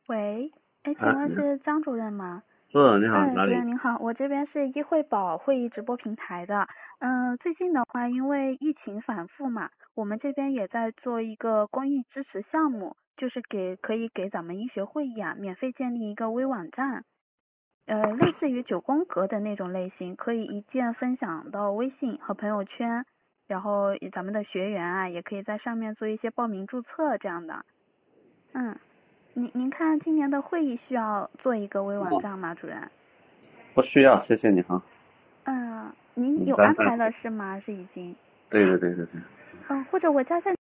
喂，哎，请啊， 问是张主任吗？ 是，你好，哪里？ 主任您好，我这边是易会宝会议直播平台的。最近的话，因为疫情反复嘛，我们这边也在做一个公益支持项目，就是可以给咱们医学会议啊，免费建立一个微网站，类似于9宫格的那种类型，可以一键分享到微信和朋友圈，然后咱们的学员啊，也可以在上面做一些报名注册这样的。嗯。您看今年的会议需要做一个微网哦， 站吗，主任？ 不需要，谢谢你哈。 您有安排了是吗？是已经？ 对对对对对。 或者我加下